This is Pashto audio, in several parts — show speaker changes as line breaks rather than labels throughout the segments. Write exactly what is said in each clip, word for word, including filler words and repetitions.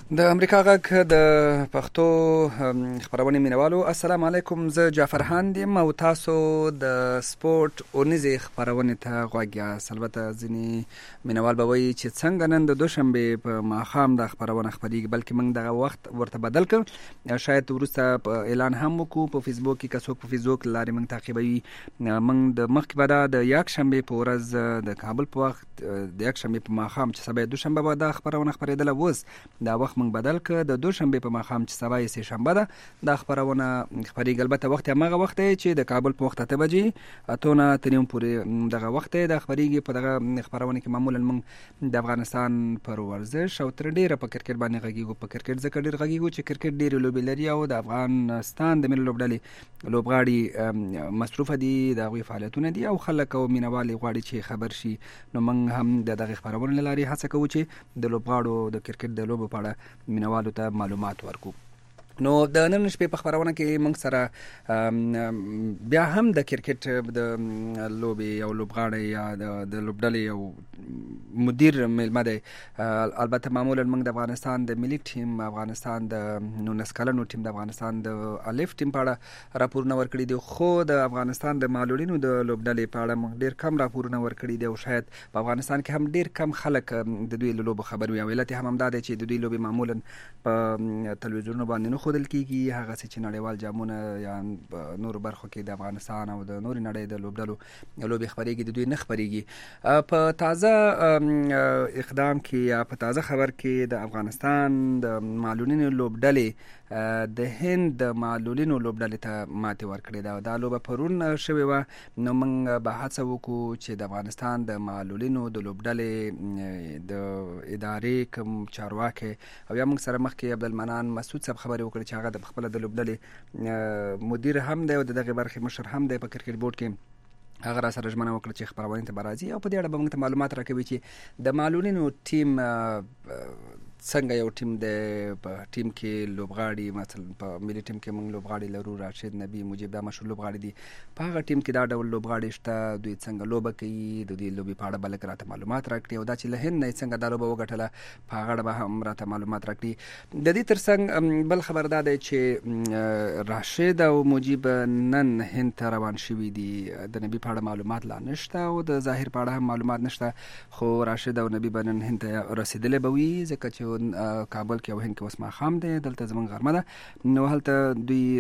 د امریکا غږ د پښتو خبرونې مینوالو السلام علیکم. زه جعفر هاند یم او تاسو د سپورت اونیزې خبرونې ته غوږ یاست. البته ځینې مینوال به وایي چې څنګه نن د دوشنبې په ماښام د خبرونه خپرېږي، بلکې موږ دغه وخت ورته بدل کړ. شاید وروسته په اعلان هم وکړو په فیسبوک کې، که څوک په فیسبوک له لارې موږ تعقیبوي. موږ د مخکې به دا د یکشنبې په ورځ د کابل په وخت د یکشنبې په ماښام چې سبا دوشنبه به دا خبرونه خپرېدله، اوس دا وخت موږ بدل ک د دوشنبه په ماښام چې سبا یې سه شنبه ده دا خبرونه خبرېږي. البته وخت هماغه وخت دی چې د کابل په وخت اته بجې اته نه تر نیم پورې دغه وخت دی دا خبرېږي. په دغه خبرونه کې معمولا موږ د افغانستان پر ورزش او تر ډېره په کرکټ باندې غږیږو. په کرکټ ځکه ډېر غږیږو چې کرکټ ډېرې لوبې لري او د افغانستان د ملي لوبډلې لوبغاړي مصروفه دي، د هغوی فعالیتونه دي او خلک او مینوال غواړي چې خبر شي. نو موږ هم د دغه خبرونو له لارې هڅه کوو چې د لوبغاړو د کرکټ د لوبو په اړه مینوالو ته معلومات ورکو. نو د نن شپې په خبرونه کې موږ سره بیا هم د کرکټ د لوبې او لوبغاړی یا د لوبډلې او مدیر میلمه دی. البته معمولا موږ د افغانستان د ملي ټیم، افغانستان د نولس کلنو ټیم، د افغانستان د الف ټیم په اړه راپورونه ورکړي دي، خو د افغانستان د معلولینو د لوبډلې په اړه موږ ډېر کم راپورونه ورکړي دي او شاید په افغانستان کې هم ډېر کم خلک د دوی له لوبو خبر وي. او علت هم همدا دی چې د دوی لوبې معمولا په تلویزیونونو باندې نه ښودل کېږي، هغه څه چې نړیوال جامونه یا نورو برخو کې د افغانستان او د نورې نړۍ د لوبډلو لوبې خپرېږي د دوی نه خپرېږي. په تازه اقدام کې یا په تازه خبر کې د افغانستان د معلولینو لوبډلې د هند د معلولینو لوبډلې ته ماتې ورکړې ده. دا لوبه پرون شوې وه. نو موږ به هڅه وکړو چې د افغانستان د معلولینو د لوبډلې د ادارې کوم چارواکي او یا موږ سره مخکې عبدالمنان مسعود صاحب خبرې وکړې چې هغه د خپله د لوبډلې مدیر هم دی او د دغې برخې مشر هم دی په کرکټ بورډ کې. هغه را سره ژمنه وکړه چې خبرونې ته به راځي او په دې اړه به موږ ته معلومات راکوي چې د معلولینو ټیم څنګه یو ټیم دی. په ټیم کې لوبغاړي مثلا په ملي ټیم کې موږ لوبغاړي لرو، راشد نبی مجیب دا مشهور لوبغاړي دي. په هغه ټیم کې دا ډول لوبغاړي شته، دوی څنګه لوبه کوي، د دوی لوبې په اړه به لږ راته معلومات راکړي او دا چې له هند نه څنګه دا لوبه وګټله په هغه اړه به هم راته معلومات راکړي. د دې تر څنګ بل خبر دا دی چې راشد او مجیب نن هند ته روان شوي دي. د نبی په اړه معلومات لا نشته او د ظاهر په اړه هم معلومات نشته، خو راشد او نبی به نن هند ته رسېدلی به وي ځکه چې کابل کې او هند کې اوس ماښام دی، دلته زموږ غرمه ده. نو هلته دوی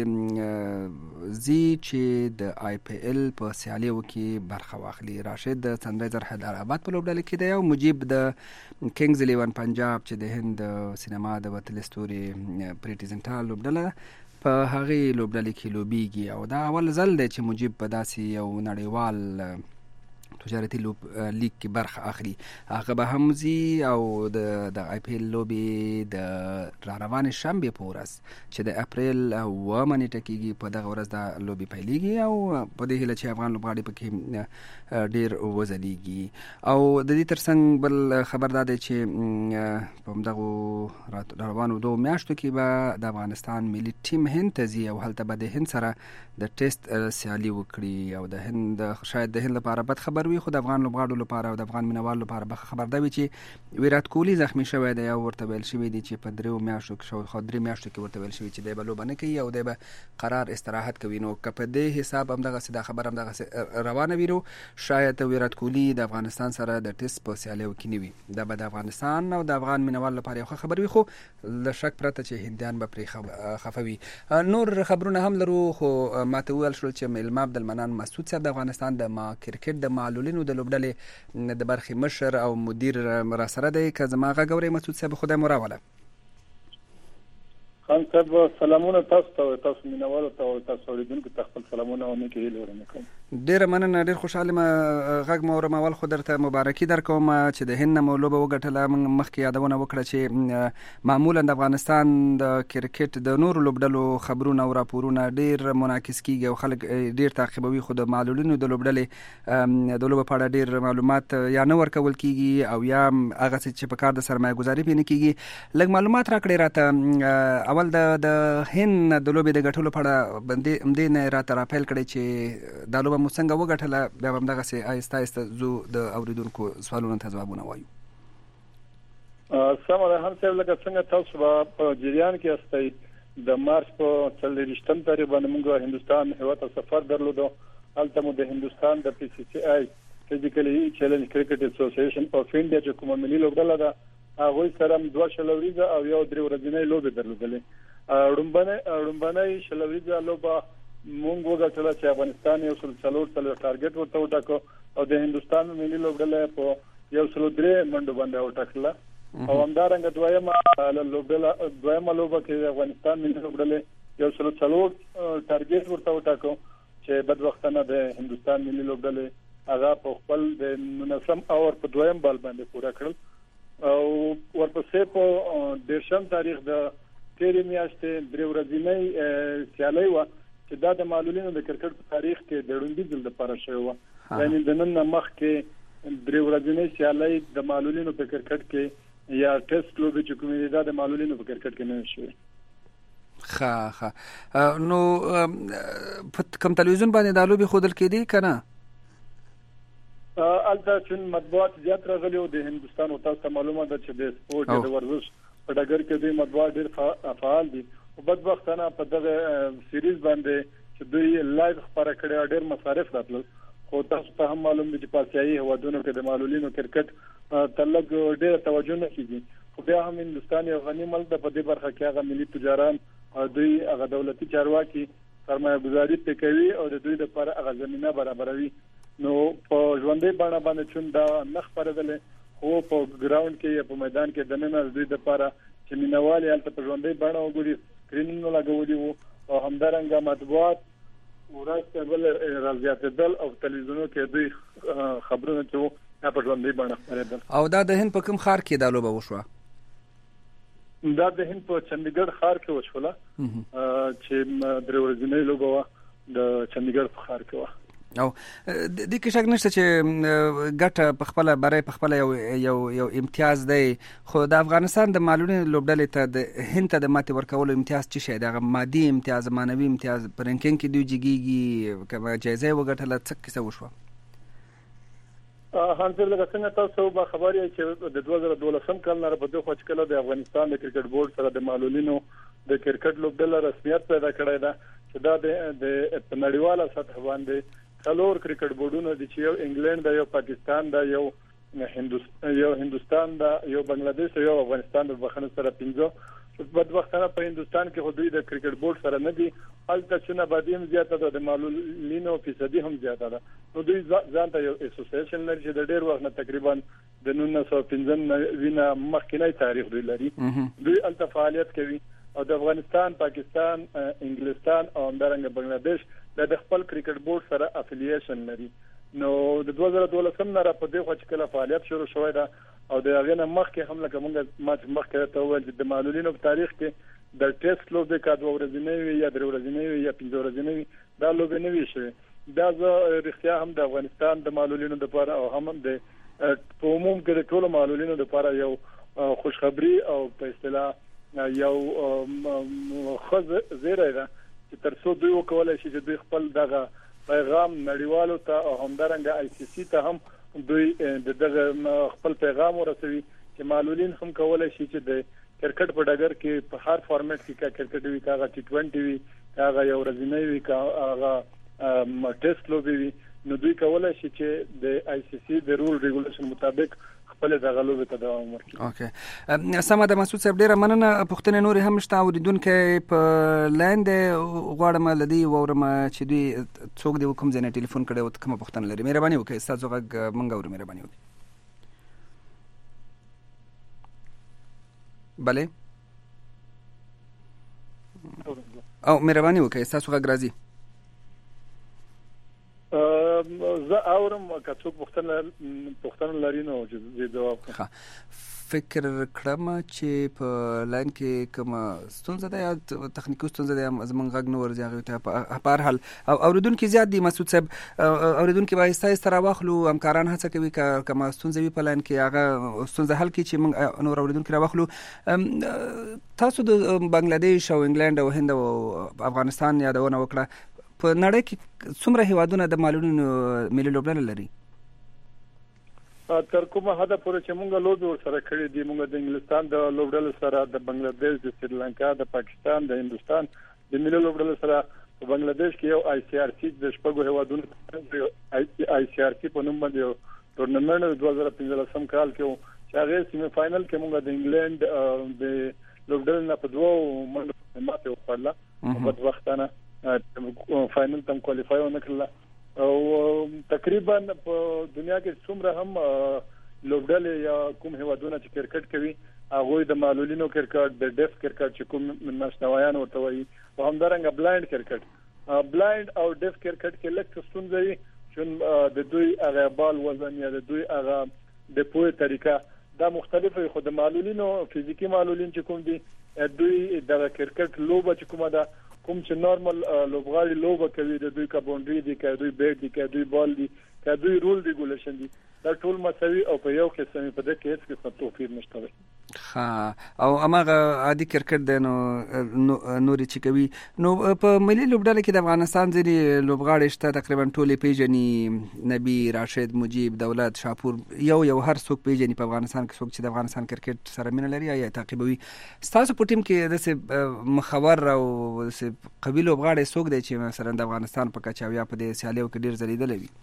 ځي چې د آی پی ایل په سیالیو کې برخه واخلي. راشد د سن رایزر حیدرآباد په لوبډله کې دی او مجیب د کینګز الیون پنجاب چې د هند سینما د وتلې ستوري پریټي زنټا لوبډله په هغې لوبډلې کې لوبیږي او دا اول ځل دی چې مجیب په داسې یو نړیوال تجارتي لوب لیگ کې برخه اخلي. هغه به هم ځي او د آی پی ایل لوبې د را روانې شنبې په ورځ چې د اپریل اوومه نیټه کېږي په دغه ورځ دا لوبې پیلېږي او په دې هیله چې افغان لوبغاړي پکې ډېر وځلیږي. او د دې تر څنګ بل خبر دا دی چې په همدغو را روانو دوو میاشتو کې به د افغانستان ملي ټیم هند ته ځي او هلته به د هند سره د ټیسټ سیالي وکړي او د هند شاید د هند لپاره بد خبر وي، خو د افغان لوبغاړو لپاره او د افغان مینوالو لپاره به خبر دا وي چې ویرات کوهلي زخمی شوی دی او ورته ویل شوي دي چې په دریو میاشتو کې شاوخوا درې میاشتو کې ورته ویل شوي چې دی به لوبه نه کوي او دی به قرار استراحت کوي. نو که په دې حساب همدغسې دا خبر همدغسې روانه وي نو شاید ویرات کوهلي د افغانستان سره د ټیسټ په سیالیو کې نه وي. دا به د افغانستان او د افغان مینوالو لپاره یو ښه خبر وي، خو له شک پرته چې هندیان به پرې خفه وي. نور خبرونه هم لرو، خو ماته وویل شول چې میلمه عبدالمنان مسعود صاحب د افغانستان د ما کرکټ د معلولینو د لوبډلې د برخې مشر او مدیر را سره دی. که زما غږ اورئ مسعود صاحب خدای مو راوله.
خان صاحب سلامونه تاسو ته، تاسو مینوالو ته او تاسو اوریدونکو ته خپل سلامونه او نیکې هیلې ورنه کوم.
ډېره مننه، ډېر خوشحاله یم. غږ مو اورم، اول خو درته مبارکي در کوم چې د هند نه مو لوبه وګټله. موږ مخکې یادونه وکړه چې معمولا د افغانستان د کرکټ د نورو لوبډلو خبرونه او راپورونه ډېر منعکس کېږي او خلک ډېر تعقیبوي، خو د معلولینو د لوبډلې د لوبو په اړه ډېر معلومات یا نه ورکول کېږي او یا هغه څه چې په کار د سرمایه ګزاري پرې نه کېږي. لږ معلومات راکړئ راته. اول د د هند د لوبې د ګټلو په اړه همدې نه راته راپیل کړئ چې دا لوبه مو څنګه وګټله، بیا به همدغسې آهسته آهسته ځو د اورېدونکو سوالونو ته ځوابونه وایو.
سمه ده هم څه لکه څنګه تاسو په جریان کې استئ د مارچ په څلورویشتم تاریخ باندې موږ هندستان هیواد ته سفر درلودو. هلته مو د هندستان د پی سی سی آی فزیکلی چیلنج کرکټ اسوسییشن اف انډیا چې کومه ملي لوبډله ده هغه سره دوه شلوريزه او یو درې ورځې لوبې درلودلې. رومبنه رومبنه شلوريزه لوبه مونږ وګټله چې افغانستان یو سل څلور څلور ټارګټ ورته وټاکو او د هندستان ملي لوبډله په یو سل درې منډو باندې وټاکله. او همدارنګه دویمه لوبډله دویمه لوبه کې افغانستان ملي لوبډله یو سل څلور ټارګټ ورته وټاکو چې بدوختانه د هندستان ملي لوبډله هغه په خپل د ننسم اور په دویم بال باندې پوره کړل او ورپسې په دیرشم تاریخ د تیرې میاشتې درې ورځې سیالي و چې دا د معلولینو د کرکټ په تاریخ کې د لومړي ځل لپاره شوی و. یعنی د نن مخ کې درې ورځې سیالي د معلولینو په کرکټ کې یا ټیسټ لوبې چې کومې ده د معلولینو په کرکټ کې نه شوی.
ښه ښه نو په کوم تلویزیون باندې دا لوبې ښودل کېدې که نه؟
البته چې مطبوعات زیات راغلي او د هندستان او تاسو ته معلومه ده چې د سپورت د ورزش په ډګر کې دوی مطبوعات ډېر فعال دي او بدبختانه په دغه سیریز باندې چې دوی لایو خبره کړې ډېر مصارف راتلل. خو تاسو ته هم معلوم دي چې په آسیایي هیوادونو کې د معلولینو کرکټ تلګ ډېر توجه نه کیږي. خو بیا هم هندستان یو غني ملک د په دې برخه کې هغه ملي تجاران دوی هغه دولتي چارواکي سرمایه گذاري کوي او د دوی لپاره هغه زمينه برابروي. نو په ژوندۍ بڼه باندې چون دا نخ پردل خو په ګراوند کې یا په میدان کې د نن دوی لپاره چې مینوالي هلته په ژوندۍ بڼه وګوري سکرینونه لګولي وو او همدارنګه مطبوعات وراسته بل راځياتدل او تلویزیونونو کې دوی خبرونه چې په ژوندۍ بڼه خبرېدل.
او دا د هند په کوم ښار کې دا لوبه وشوه؟
دا د هند په چندګړ ښار کې وشوله چې درې ورځې لوبه وه د چندګړ په ښار کې وه.
او د دې کې شک نشته چې ګټه په خپل برای په خپل یو یو یو امتیاز دی. خو د افغانستان د معلولینو لوبډلې ته د هند ته د ماتې ورکولو امتیاز څه شی دی؟ مادي امتیاز، معنوي امتیاز، په رینکینګ کې دوی جګیږي که جایزه وګټله څه کیسه وشوه؟
هانزر لکه څنګه تاسو به خبر یې چې د دوه زره دولسم کال نه په دغه وخت کې د افغانستان د کرکټ بورډ سره د معلولینو د کرکټ لوبډله رسمیت پیدا کړی ده چې دا د نړیواله سطح باندې څلور کرکټ بورډونه دي چې یو انګلند دا، یو پاکستان دا، یو هندوستان یو هندوستان دا، یو بنگلاديش، یو افغانستان د بخښنې سره پنځه. بدبختانه په هندوستان کې خو دوی د کرکټ بورډ سره نه دي. هلته چې نبادي هم زیاته ده، د معلولینو فیصدي هم زیاته ده. نو دوی ځان ته یو اسوسییشن لري چې د ډېر وخت نه تقریبا د نولس سوه پنځه وینا مخکینی تاریخ دوی لري. دوی هلته فعالیت کوي او د افغانستان، پاکستان، انګلستان او همدارنګه بنگلاديش د خپل کرکټ بورډ سره افیلیشن لري. نو د دوه زره دولسم نه په دغه وخت کې فعالیت شروع شوی ده او د هغه نه مخکې هم لکه موږ ما مخکې ته وویل چې د معلولینو په تاریخ کې د ټیسټ لوبې کا دوه ورځې یا درې ورځې یا پنځه ورځې دا لوبې نه وي شوې. دا زه رښتیا هم د افغانستان د معلولینو لپاره او هم د په عموم کې د ټولو معلولینو لپاره یو خوشخبری او په اصطلاح یو خز زیری ده چې ترڅو دوی وکولای شي چې دوی خپل دغه پیغام نړیوالو ته او همدارنګه آی سی سی ته هم دوی دغه خپل پیغام ورسوي چې معلولین هم کولای شي چې د کرکټ په ډګر کې په هر فارمیټ کې کا کرکټ وي، کا ټي ټوئنټي وي، کا یو ورځنی وي، کا هغه ټیسټ لوبې وي، نو دوی کولای شي چې د آی سی سی د رول ریګولیشن مطابق خپل دغه لوبې ته دوام ورکړي.
اوکې، سمه ده مسعود صاحب، ډېره مننه. پوښتنې نورې هم شته، اورېدونکی په لاین دی، غواړم له دې واورم چې دوی څوک دی کوم ځای نه ټلیفون کړی او کومه پوښتنه لري. مهرباني وکړئ، ستاسو غږ موږ اورو. مهرباني وکړئ. بله او مهرباني وکړئ، ستاسو غږ راځي.
زه اورم که څوک پوښتنه لري نو چې جواب
کړم. فکر کړم چې په لاین کې کومه ستونزه ده یا تخنیکي ستونزه ده، زمونږ غږ نه ورځي هغې ته. په هر حال اورېدونکي زیات دي مسعود صاحب، اورېدونکي به آهسته آهسته راواخلو. همکاران هڅه کوي که کومه ستونزه وي په لاین کې هغه ستونزه حل کړي چې موږ نور اورېدونکي راواخلو. تاسو د بنګلاديش او انګلند او هند او افغانستان یادونه وکړه. په نړۍ کې څومره هیوادونه د معلولینو ملي لوبډله لري؟
تر کومه حد پورې چې موږ لوبي ور سره کړې دي موږ د انګلستان د لوبډل سره د بنگلاديش د سریلانکا د پاکستان د هندستان د ملي لوبډل سره په بنگلاديش کې یو آی سی آر سی د شپږو هیوادونو آی سی آر سی په نوم باندې یو ټورنمنت دوه زره پنځلسم کال کې چې هغه سیمه فائنل کې موږ د انګلند د لوبډل نه په دوه منډو ماته وکړه په وختانه فائنل تم کوالیفای ونکړه او تقریبا په دنیا کې څومره هم لوبډل یا کوم هیوادونه چې کرکټ کوي هغه د معلولینو کرکټ د ډیف کرکټ چې کوم نشنوایان ورته وایي او همدارنګه بلایند کرکټ بلایند او ډیف کرکټ کې لکه ستونزې چې د دوی هغه بال وزن یا د دوی هغه د پوهه طریقه دا مختلفه خو د معلولینو فزیکی معلولین چې کوم دي دوی د کرکټ لوبه چې کومه ده کوم چې نورمال لوبغاړي لوبه کوي د دوی کا باونډري دي کا دوی بیټ دي کا دوی بال دي کا دوی رول ریګولیشن دي دا ټول مساوي او په یو قسم په دې کې هیڅ څه توپیر نشته.
ها او اماغه عادي کرکټ د نو نوري چې کوي نو په ملي لوبډاله کې د افغانستان ځینې لوبغاړي شته تقریبا ټولې پیژني نبی راشد مجيب دولت شاپور یو یو هر څوک پیژني په افغانستان کې څوک چې د افغانستان کرکټ سره مینه لري یا تعقیبوي. تاسو په ټیم کې د مخور او قبیله لوبغاړي څوک دی چې مثلا د افغانستان په کچاویا په دې سیالیو کې ډیر ځلیدل وي؟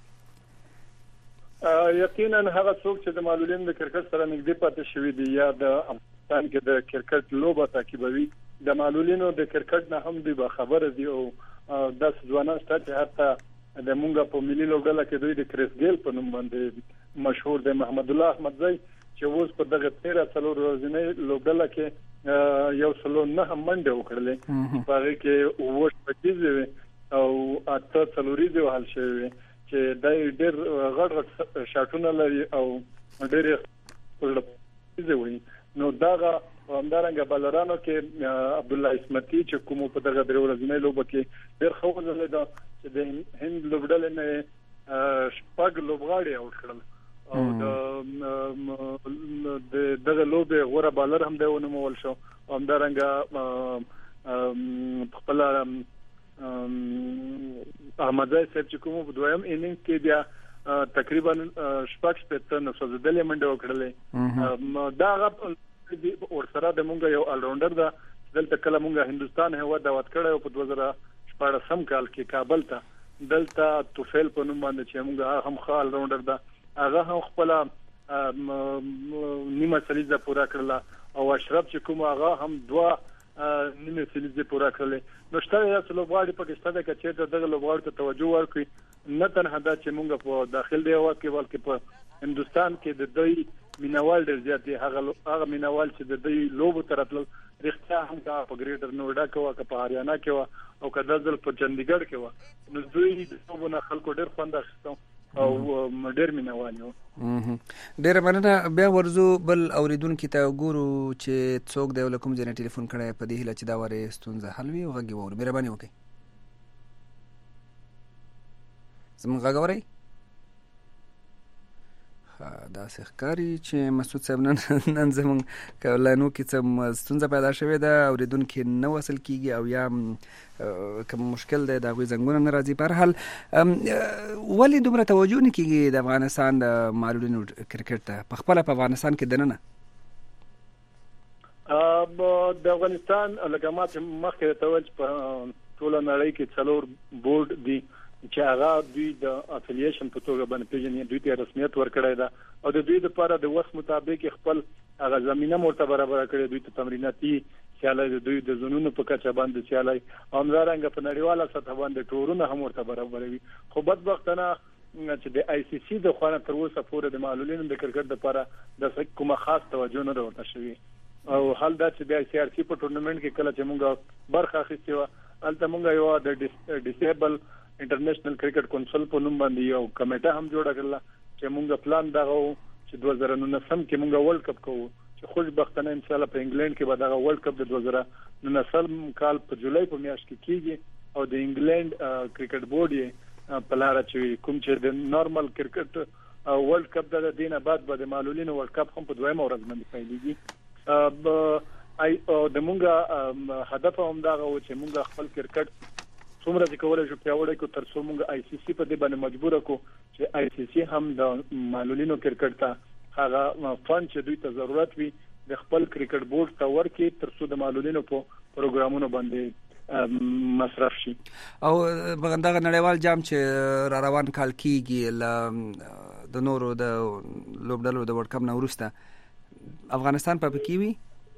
یقینا هغه څوک چې د معلولینو د کرکټ سره نږدې پاتې شوی دی یا د افغانستان کې د کرکټ لوبه تعقیبوي د معلولینو د کرکټ نه هم دی خبره دی او د ځوانان ستاسو حتی د مونږه په ملي لوبډله کې دوی د کریس ګیل په نوم باندې مشهور دی محمد الله احمدزی چې اوس په دغه تیرا څلور ورځې لوبډله کې یو سلو نه هم منډه وکړلې په هغه کې وښ پټیږي او اته څلوري دی حل شوی چې دای ډېر غړ غړ شاټونه لري او ډېر پرلپیزه وي نو داغه همدارنګه بلرانو کې عبد الله اسمتي چې کوم په دغه درو ورځې لوبه کې ډېر خو ځله دا چې د هند لوبډل نه شپږ لوبغاړي او کړل او د دغه لوبه غوړه بالر هم دی ونومول شو همدارنګه خپل احمدزی صاحب چې کوم په دویم اننګ کې بیا تقریبا شپږ شپږ نو سوزدلې منډه وکړلې دا غو ور سره د مونږ یو الراوندر دا دلته کله مونږ هندستان هوا دعوت کړو په دوه زره شپږم کال کې کابل ته دلته توفیل په نوم باندې چې مونږ هم خال الراوندر دا هغه هم خپل نیمه سلیزه پورا کړله او اشرف چې کوم هغه هم دوه نیمه سلیزه پورا کړله نو شته یو لوبغاړي پاکستان کې چې دغه لوبغاړي ته توجه ورکړي نه تنها دا چې مونږ په داخل دی هوا کې بلکې په هندستان کې د دوی مینوال ډېر زیات دي هغه هغه مینوال چې د دوی لوبو ترتل رښتیا هم دا په ګریټر نوډا کې او په هریانا کې او کدا ځل په چندګړ کې و نو دوی د لوبونو خلکو ډېر خوند اخیستو او ډېر مینوال یو.
ډېر مننه. بیا ورزو بل اوریدونکو ته ګورو چې څوک دی ولکم ځنه ټلیفون کړی په دې هله چې دا وره ستونزه حل وي او غږی وور مهرباني وکړئ. زموږ غږ اورئ؟ دا ښکاري چې مسعود صاحب نن نن زموږ کولانو کې څه ستونزه پیدا شوې ده اوریدونکو نه وصل کیږي او یا کوم مشکل دی دا غوي زنګونه نه راځي. په هر حال ولې دومره توجه نه کیږي د افغانستان د معلولینو کرکټ ته په خپل په افغانستان کې دننه؟
د افغانستان لګامات مخکې توجه په ټول نړۍ کې څلور بورډ دي چې هغه دوی د افیلیشن په توګه باندې پیژني دوی ته رسمیت ورکړی دا او د دوی لپاره د وخت مطابق خپل هغه زمينه مرتبه برابر کړی دوی ته تمریناتي سیالي د دوی د زونونو په کچه باندې سیالي همدارنګه په نړیواله سطح باندې ټورونه هم مرتبه برابروي. خو بدبختانه چې د آی سی سی د خوانه تر اوسه پورې د معلولینو د کرکټ لپاره د کومه خاص توجه نه ورته شوی او حال دا چې د آی سی آر سی په ټورنمنت کې کله چې موږ برخه اخیستې و البته موږ یو د ډیسیبل انټرنیشنل کرکټ کونسل په نوم باندې یو کمیټه هم جوړه کړله چې موږ پلان دغه چې دوه زره نولسم کې موږ ورلد کپ کوو چې خوشبختانه ان شاء الله په انګلند کې به دغه ورلد کپ د دوه زره نولسم کال په جولای په میاشت کې کیږي او د انګلند کرکټ بورډ یې په لار چې کوم چې د نورمال کرکټ ورلد کپ د دینه بعد به د معلولینو ورلد کپ هم په دویمه ورځ باندې پیلېږي. ای او د موږ هدف هم دا و چې موږ خپل کرکټ څومره چې کولای شو پیاوړی کو تر څو موږ آی سی سی په دې باندې مجبور کو چې آی سی سی هم د معلولینو کرکټ ته هغه فند چې دوی ته ضرورت وي د خپل کرکټ بورډ ته ورکړي تر څو د معلولینو په پروګرامونو باندې مصرف شي.
او بغندغه نړیوال جام چې را روان کال کیږي ل د نورو د لوبډلو د ورلد کپ نه وروسته افغانستان په پکې وي.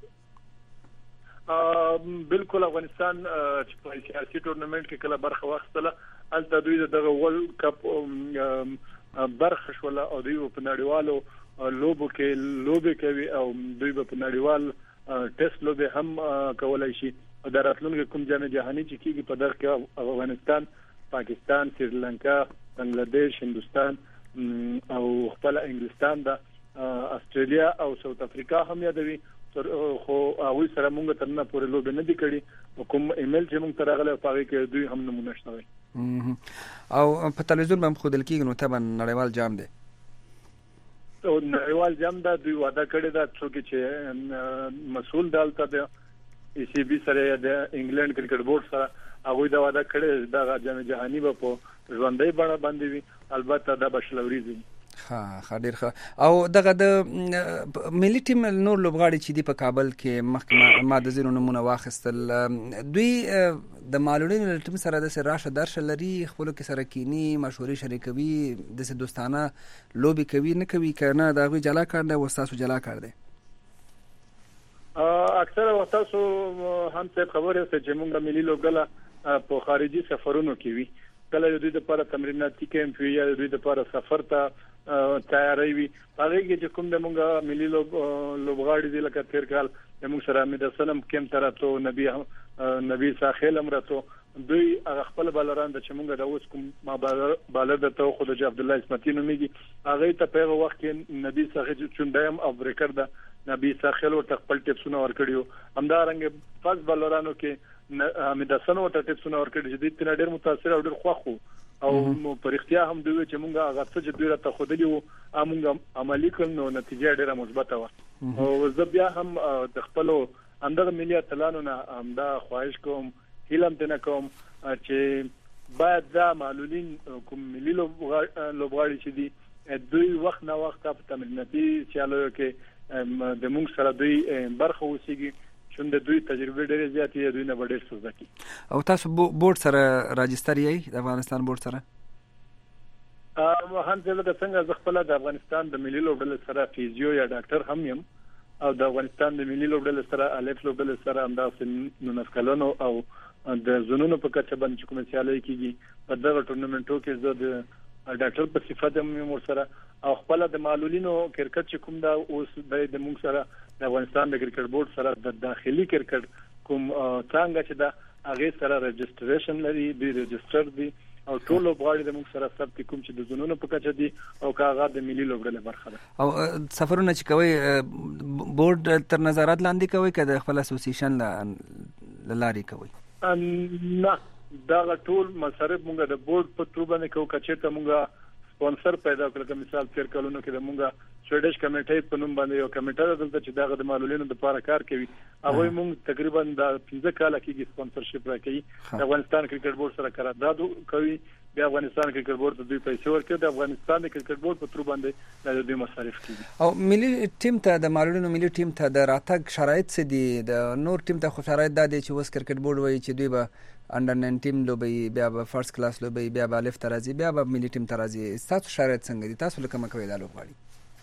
بالکل افغانستان چې په سیاسي ټورنمنت کې کله برخه واخیستله البته دوی دغه ورلد کپ برخه شول او دوی په نړیوالو لوبو کې لوبي کوي او دوی په نړیوال ټیسټ لوبي هم کولای شي. د راتلونکي کوم جام جهاني چې کیږي په دغه کې افغانستان، پاکستان، سریلانکا، بنگلاديش، هندستان او خپل انګلستان د استرالیا او ساوث افریقا هم یادوي. خو اوی سره مونږ تر نه پورې لوب نه دی کړی کوم ایمیل چې مونږ ترغله پاره کې دوی هم نمونه شته
او په تلویزیون باندې خودل کېږي نو تبا نړیوال جام دی
او نړیوال جام دا دوی وعده کړی دا چې مسؤل دالته د ای سی بی سره د انګلند کرکټ بورډ سره هغه دا وعده کړی دا جام جهانی به په ژوندۍ بڼه باندې وي البته دا بشلوري
ها خاطر ښه او دغه د ملي ټیم نور لوبغاړي چې دی په کابل کې مخکې ما د زیرو نمونه واخیستل دوی د معلولینو ټیم سره د راشه درشه لري خپل کې سره کینی مشورې شریکوي د دوستانه لوبي کوي نه کوي کنه دا غوي جلا کار دی وساسو جلا کار دی.
اکثره وخت سو هم څه خبره څه چې موږ ملي لوبغاړي په خارجي سفرونو کې وي کله دوی د لپاره تمریناتي کیمپ وي یا دوی د لپاره سفر ته تیاری وي هغه کې چې کوم د مونږه ملي لوبغاړي دي لکه تیر کال د موږ سره مې د سنم کیمپ تراتو نبی نبی ساحل امراتو دوی هغه خپل بالران د چې مونږ د اوس کوم ما بالر د تو خو د عبد الله اسمتي نوميږي هغه ته په وخت کې نبی ساحل چوندایم او بریکر د نبی ساحل ورته خپل ټیپسونه ورکړیو همدارنګ فاز بالرانو کې حمید حسن ورته ټیپسونه ورکړي چې د تیر ډېر متاثر او ډېر خوښو او پر اختیار هم دوی چې مونږه هغه څه چې دوی راته خودلی وو مونږه عملی کړو نو نتیجه ډېره مثبته و او زه بیا هم د خپل اندر ملي اتلانو نه امدا خواهش کوم هیلم تنه کوم چې باید دا معلولین کوم ملي لوبغاړي چې دي دوی وخت نه وخت په تمریناتي چالو کې د مونږ سره دوی برخه وسیږي چې دوی تجربه ډېرې زیاتې دي دوی نه ډېر څه زده کی.
او تاسو بورډ سره راجستر یې د افغانستان بورډ سره
ا هم څنګه څنګه خپل د افغانستان د ملي لوبډلې سره فیزیو یا ډاکټر هم یم او د افغانستان د ملي لوبډلې سره الف لوبډلې سره همداسې نو نسکلونو او د زونونو په کچه باندې کوم سیالي کیږي په دغه ټورنمنټو کې زه د ډاکټر په صفت هم ور سره او خپل د معلولینو کرکټ چې کوم دا اوس د موږ سره د افغانستان د کرکټ بورډ سره د داخلي کرکټ کوم څنګه چې دا هغه سره رجستریشن لري دی رجستر دی او ټول لوبغاړي د موږ سره ثبت کوم چې د زونونو په کچه دي او کاغذ د ملي لوبډلې برخه ده.
او سفرونه چې کوي بورډ تر نظارت لاندې کوي کده خپل اسوسییشن لاري کوي
نه دا ټول مصارف موږ د بورډ په تر باندې کوو کچې ته موږ سپانسر پیدا کړل کوم مثال تیر کلونو کې د موږ سویډش کمیټې په نوم باندې یو کمیټه دلته چې دغه د معلولینو لپاره کار کوي هغه موږ تقریبا د پنځه کاله کې سپانسرشپ راکړي د افغانستان کرکټ بورډ سره قرارداد کوي د افغانستان کرکټ بورډ ته دوی پیسې ورکړي د افغانستان کرکټ بورډ په تر باندې د دوی مصارف کوي.
او ملي ټیم ته د معلولینو ملي ټیم ته د راتګ شرایط څه دي د نور ټیم ته خو شرایط دا دي چې وس کرکټ بورډ وایي چې دوی به انډر ناینټین لوبي بیا به فرست کلاس لوبي بیا به الف ترازی بیا به ملي ټیم ترازی تاسو شرایط څنګه دي تاسو لکه مکوې دا لوبغاړي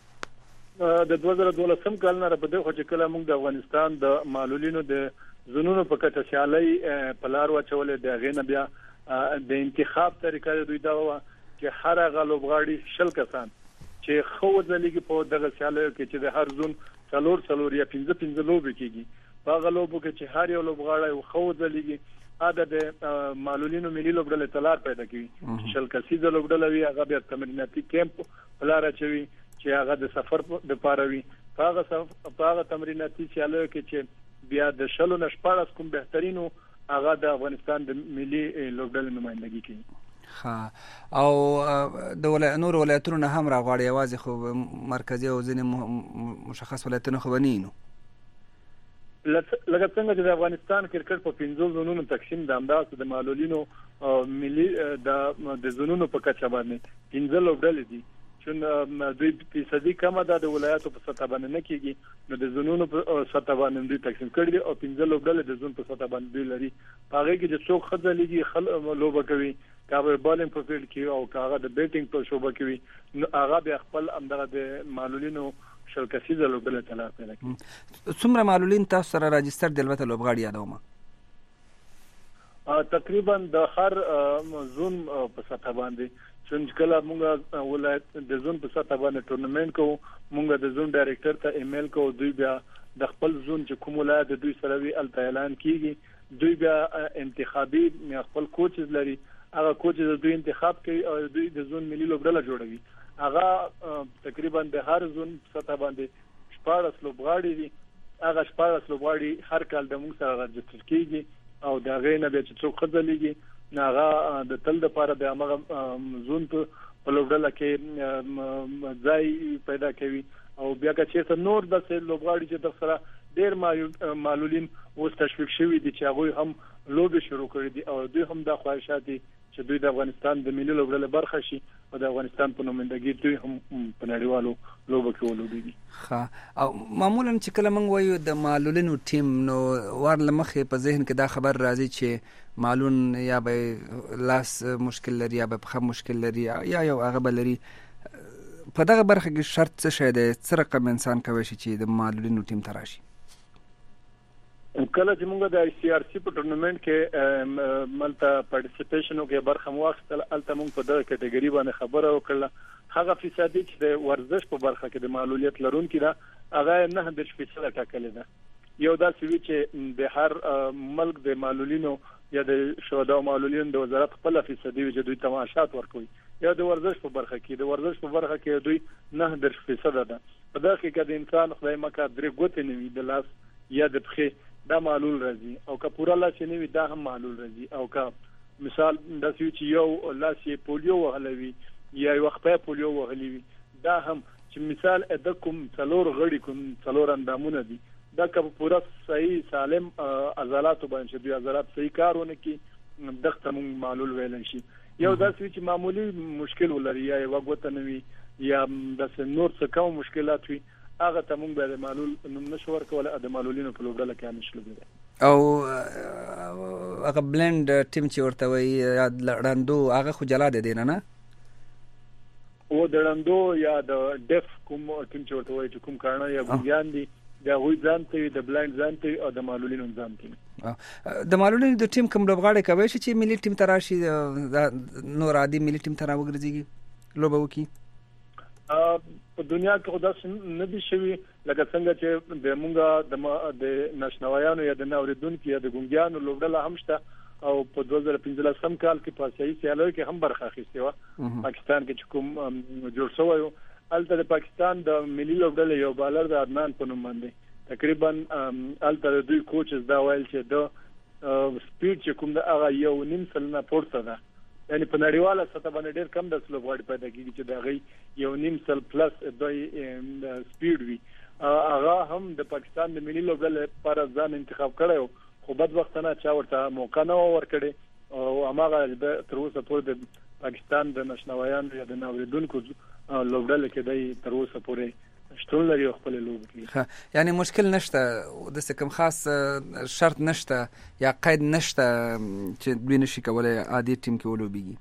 د دوه زره دولسم کال نه په دغه چې کله موږ د افغانستان د معلولینو د زونونو په کچه سیالي په لار واچولې د غینه بیا د انتخاب طریقه دوی دا و چې هر هغه لوبغاړي شل کسان چې خو ځلېږي په دغه سیالي کې چې د هر زون څلور څلور یا پنځه پنځه لوبي کېږي په هغه لوبو کې چې هر یو لوبغاړی خو ځلېږي اده د معلولینو ملي لوبډلې تلار پیدا کوي شل کسي د لوبډلې وی هغه بیا تمریناتي کیمپ بلاره چوي چې هغه د سفر د پاروي هغه هغه تمریناتي چالو کې چې بیا د شلو نشپارس کوم بهترینو هغه د افغانستان د ملي لوبډلې نمائندګي کوي.
ها او د ولایت نور ولایتونو نه هم راغواړي یوازې خو مرکزی او ځینې مشخص ولایتونه خو بنینو
لکه څنګه چې د افغانستان کرکټ په پنځو زونونو تقسیم د همداسې د معلولینو ملي د د زونونو په کچه باندې پنځه لوبډلې دي چې دوی فیصدي کمه ده د ولایتو په سطح باندې نه کیږي نو د زونونو په سطح باندې دوی تقسیم کړي دي او پنځه لوبډلې د زون په سطح باندې دوی لري هغه کې چې څوک خځه لګي خل لوبه کوي کاوه بالینګ په فیلډ کې او کاغه د بیټینګ په شوبه کوي نو هغه به خپل اندغه د معلولینو شل کسیزه لوبډلې تلار پیدا کوي.
څومره معلولین تاسو سره راجستر د البته لوبغاړي یادوم؟
تقریبا د هر زون په سطح باندې چې کله موږ ولایت د زون په سطح باندې ټورنمنت کوو موږ د زون ډایریکټر ته ایمیل کوو دوی بیا د خپل زون چې کوم ولایت د دوی سره وی ال اعلان کیږي دوی بیا انتخابي خپل کوچز لري هغه کوچز دوی انتخاب کوي او دوی د زون ملي لوبډله جوړوي هغه تقریبا د هر زون سطح باندې شپږ لوبغاړي دي هغه شپږ لوبغاړي هر کال د موږ سره راجستر کیږي او دا غینه به چې څوک خځلېږي ناغه د تل د پاره د هغه زون په لوبډله کې ځای پیدا کوي او بیا چې نور د لوبغاړي چې د سره ډېر معلولین اوس تشویق شوي دي چې هغه هم لوبي شروع کړي دي او دوی هم د خواهشات دي چې دوی د افغانستان د ملي لوبډله برخه شي او د افغانستان په نومندګي دوی هم په نړیوالو لوبو کې ولوبي.
ښه او معمولا چې کله موږ وایو د معلولینو ټیم نو ور لمخې په ذهن کې دا خبر راځي چې معلول یا به لاس مشکل لري یا به پخه مشکل لري یا یو هغه بل لري په دغه برخه کې شرط څه شی دی څه رقم انسان کوي چې د معلولینو ټیم ته راشي؟
کله چې موږ د آی سی آر سی په ټورنمنت کې ملته پارټیسیپیشن کې برخه واخیستل الته موږ په دغه کټګوري باندې خبره وکړه هغه فیصدي چې د ورزش په برخه کې د معلولیت لرونکي دا هغه نه د فیصد ټاکلې ده یو دا چې د هر ملک د معلولینو یا د شهدا معلولین د وزارت خپل فیصدي چې دوی تماشات ورکوي یا د ورزش په برخه کې د ورزش په برخه کې دوی نه د فیصد ده په دغه کې د انسان خدای مکه درې ګوتې نیوي د لاس یا د پخې دا معلول راځي او که پورا لاس یې نیوي دا هم معلول راځي او که مثال د چې یو لاس یې پولیو وهلوي یا یو خپل پولیو وهلوي دا هم چې مثال د کوم څلور غړي کوم څلور اندامونه دي دا که پورا صحیح سالم عضلات باندې دوی عضلات صحیح کارونه کوي دغه موږ معلول ویل شي یو دا چې معمولی مشکل ولري یا یو وګوت نه وي یا د نور څه کوم مشکلات وي هغه ته موږ به معلول نوم نشو ورکول د معلولینو په لوبډله کې هم شلو
او هغه بلند ټیم چې ورته وي یا لړندو هغه خو جلا دي نه نه
او د لړندو یا د ډف کوم ټیم چې ورته وي چې کوم کارنه یا ګویان دي دا وی ځانته د بلند ځانته او د معلولینو ځانته
د معلولینو د ټیم کوم لوبغاړي کوي چې ملي ټیم ته راشي نور عادي ملي ټیم ته راوګرځي لوبه وکي
په دنیا کې خدای نه دي شوی لکه څنګه چې د مونږه د نشنوایانو یا د نوریدونکو یا د ګونګیانو لوبډله هم شته او په دوه زره پنځلسم کال کې په آسیایي سیالیو کې هم برخه اخیستې و پاکستان کې چې کوم جوړ شوی و الته د پاکستان د ملي لوبډله یو بالر د عدنان په نوم باندې تقریبا الته د دوی کوچز دا ویل چې د سپیډ چې کوم د هغه یو نیم سلنه پورته ده یعنی په نړیواله سطح باندې ډېر کم د لوبغاړي پیدا کیږي چې دا غي یو نیم سل پلس د سپیډ وي هغه هم د پاکستان د ملي لوبډلې لپاره ځان انتخاب کړو خو بد وخت نه چا ورته موقع نه ورکړي او هغه تر اوسه پورې د پاکستان د نشنوایانو یا د نوریدونکو لوبډلې کې دی تر اوسه پورې شتون لري خپل لوب کې
یعنی مشکل نشته د څه کوم خاص شرط نشته یا قید نشته چې دوی نشي کولای عادي ټیم کې ولوبيږي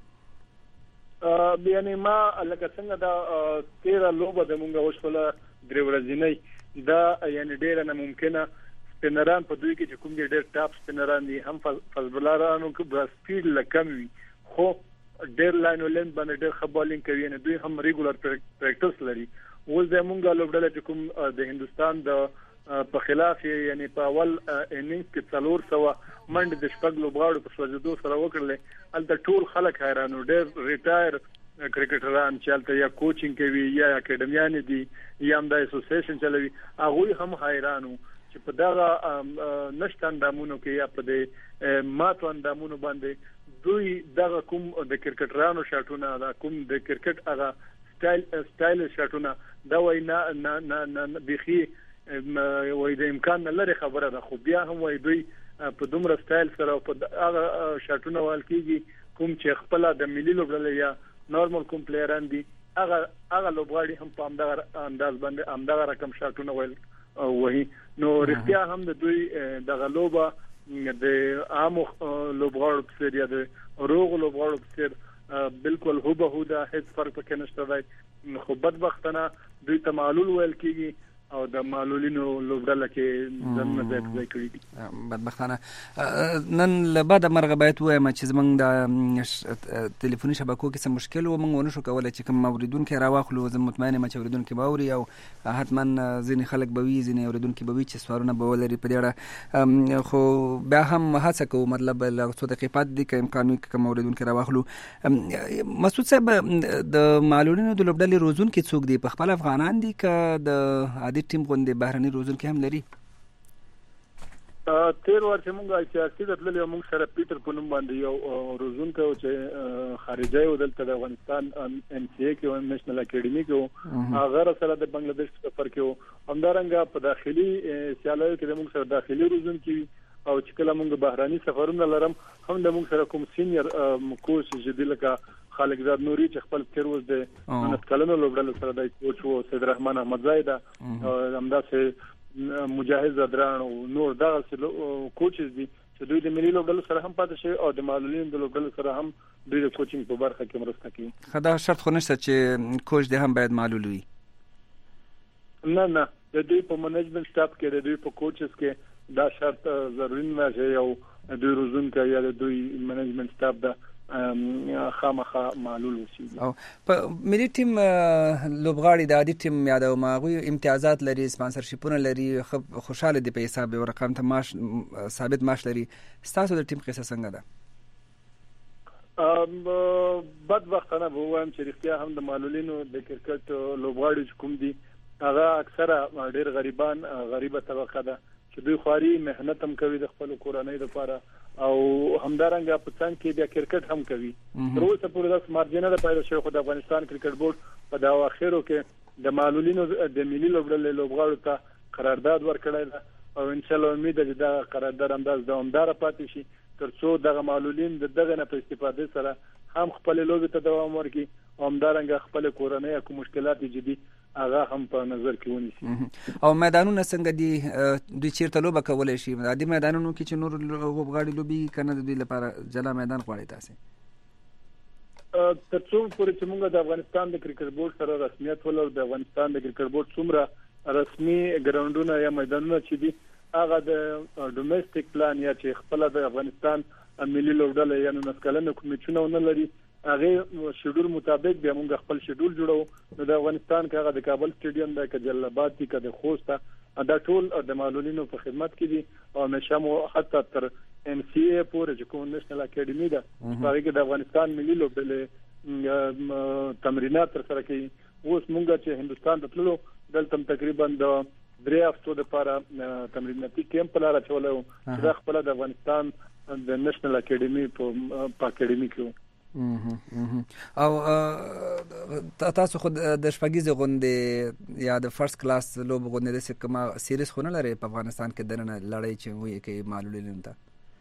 ا یعنی ما لکه څنګه دا تیرا لوبه د مونږه وشوله درې ورځې دا یعنی ډیر نه ممکنه سپینران په دوی کې چې کوم ډیر ټاپ سپینران دي هم فزبلارانو کې بر سپیډ لکم وي خو ډیر لاین ولند باندې ډیر خبالین کوي نه دوی هم ریګولر پریکټیس لري اوس د مونږه لوبډله چې کوم د هندستان د په خلاف یعنی په اول انینګ کې څلور سو منډه د شپږ لوبغاړو په سوځدو سره وکړل الته ټول خلک حیرانو ډېر ریټایر کرکټران چې الته یا کوچینګ کوي یا اکیډمیان دي یا هم د اسوسییشن چلوي هغه هم حیرانو چې په دغه نشته اندامونو کې یا په د ماتو اندامونو باندې دوی دغه کوم د کرکټرانو شاټونه دا کوم د کرکټ هغه سټایل سټایل شاټونه دا وای نه نه نه بخي وای د امکان نه لري خبره ده، خو بیا هم وای دوی په دومره سټایل سره په هغه شاټونه وال کیږي کوم چې خپل د ملي لوبډلې یا نورمال کوم پلیران دي هغه هغه لوبغاړي هم په همدغه انداز باندې همدغه رقم شاټونه وال وای نو رښتیا هم د دوی د غلوبه د عام لوبغاړو په سر یا د روغ لوبغاړو په سر بالکل هو به هو د هیڅ فرق پکې نشته دی، خو بدبختانه دوی ته معلول ویل کیږي او د معلولینو لوبډله کې ځنه ځای کړی دي.
بدبختانه نن له بعد مرغه باید وایم چې زمونږ د ټلیفوني شبکو کې څه مشکل و، موږ ونه شو کولی چې کوم اوریدونکي راواخلو. زه مطمئن یم چې اوریدونکي به اوري او حتما ځینې خلک به وي ځینې اوریدونکي به وي چې سوالونه به ولري په دې اړه، خو بیا هم هڅه کوو مطلب له څو دقیقې پاتې دي که امکان وي که کوم اوریدونکي راواخلو. مسعود صاحب د معلولینو د لوبډلې روزونکي څوک دي؟ په خپل افغانان دي که د عادي ټیم غونډې بهرني روزونکي هم لري؟
تیر ورته مونږه چې اکثر تللی موږ سره پیټر په نوم باندې یو روزونکی چې خارجي و دلته د افغانستان ام سی ای کې او نېشنل اکیډمي کې هغه سره د بنگلاديش سفر کې و همدارنګه په داخلي سیالیو کې موږ سره داخلي روزونکي او چې کله موږ بهراني سفرونه لرم هم د موږ سره کوم سینیئر کوچ جدي لکه خالق زاد نوري چې خپل تیر وز د نن کلنو لوبډلو سره د کوچ وو سید رحمان احمد زایده همداسې مجاهد زدران او نور دغه کوچز دي چې دوی د ملي لوبډلو سره هم پاتې شي او د معلولینو د لوبډلو سره هم دوی د کوچینګ په برخه کې مرسته کوي.
خدا شرط خو نشته چې کوچ دې هم باید معلول وي؟
نه نه د دوی په منیجمنت سټاف کې د دوی په کوچز کې دا شرط ضروري نه دی او دوی روزونکي یا د دوی منیجمنت سټاف دا خامخا معلول وشي.
او په ملي ټیم لوبغاړي د عادي ټیم یا د ماغوي امتیازات لري، سپانسرشیپونه لري، خوشاله دي په حساب او رقم ته معاش ثابت معاش لري. ستاسو د ټیم قصه څنګه ده؟
ام بدبختانه به وایم چې رښتیا هم د معلولینو د کرکټ لوبغاړي کوم دي هغه اکثره ډېر غریبان غریبه طبقه ده چې دوی خواري مهنت هم کوي د خپل کورنۍ لپاره او همدارنګه په څنګه کې بیا کرکټ هم کوي. تر اوسه پورې د مارجینه د پیدا شوی خو د افغانستان کرکټ بورډ په دا اخرو کې د معلولینو د ملي لوبډلې لوبغاړو ته قرارداد ورکړی ده او ان شاء الله امید ده چې دا قرارداد انداز دوامدار پاتې شي ترڅو دغه معلولین دغه نه په استفاده سره هم خپل لوبې ته دوام ورکړي او همدارنګه خپل کورنۍ او مشکلات جدي هغه هم په نظر کې ونیسي.
او میدانونه څنګه دي؟ دوی چیرته لوبه کولای شي؟ عادي میدانونو کې چې نور لوبغاړي لوبي کنه د دوی لپاره جلا میدان غواړي تاسو؟
ترڅو پورې چې موږ د افغانستان د کرکټ بورډ سره رسمیت ولر د افغانستان د کرکټ بورډ څومره رسمي ګراوندونه یا میدانونه چې دي هغه د ډومېسټک پلان یا چې خپل د افغانستان ملي لوبډلې یا نسکلنه کمیټونه نه لري هغه شیډول مطابق به موږ خپل شیډول جوړو. نو د افغانستان کې هغه د کابل سټیډیم د جلال آباد کې د خوست دا ټول د معلولینو په خدمت کې دي او نشمو حتی تر ام سی ای پورې چې کوم نېشنل اکیډمي ده هغه کې د افغانستان ملي لوبډلې تمرینات تر سره کوي. اوس موږ چې هندستان ته تللو دلته تقریبا د درې هفتو لپاره تمریناتي کیمپ لاره چولو چې د خپل د افغانستان د نېشنل اکیډمي په اکیډمي کې
او تاسو خو د شپږیزې غونډې یا د فرست کلاس لوب غونډې داسې کومه سیریز خو نه لرئ په افغانستان کې دننه لړۍ چې وایي کوي معلولینو ته؟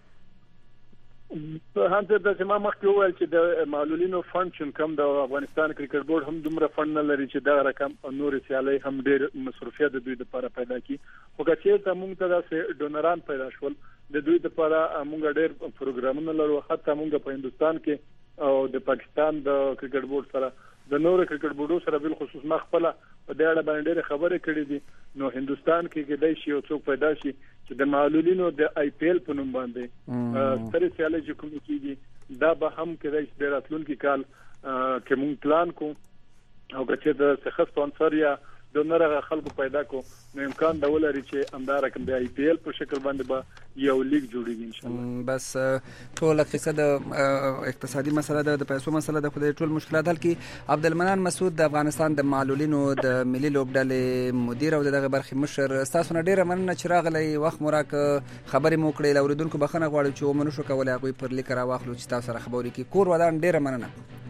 هانته د ما مخکې وویل چې د معلولینو فند چې کوم د افغانستان کرکټ بورډ هم دومره فند نه لري چې دا رقم نور سیالي هم ډېر مصرفیات د دوی لپاره پیدا کی. خو که چېرته موږ ته داسې ډونران پیدا شول د دوی لپاره موږ ډېر پروګرامونه لرو، حتی موږ په هندستان کې او د پاکستان د کرکټ بورډ سره د نور کرکټ بورډو سره بل خصوص ما خپل په دې اړه باندې خبرې کړې دي. نو هندستان کې کې دای شي او څوک پیدا شي چې د معلولینو د آی پی ایل په نوم باندې ستر سیالي چې کوم کیږي دا به هم کېدای شي د راتلونکي کال کې مونږ پلان کو او که د څه سپانسر یا ډونر خلکو پیدا کو نو امکان دا ولري چې انداره کوم د آی پی ایل په شکل باندې به یو لیگ جوړیږي ان شاء الله.
بس ټول قصه د اقتصادي مسله ده، د پیسو مسله ده، خو د ټول مشکلات حل کی. عبدالمنان مسعود د افغانستان د معلولینو د ملي لوبډلې مدیر او دغه برخې مشر، تاسو نه ډیره مننه چې راغلی وخت مو راک خبرې مو کړې. اوریدونکو بخښنه غواړم چې ومنو شو کولای هغوی پر لیک راواخلو چې تاسو سره خبرې کی. کور ودان ډیره مننه.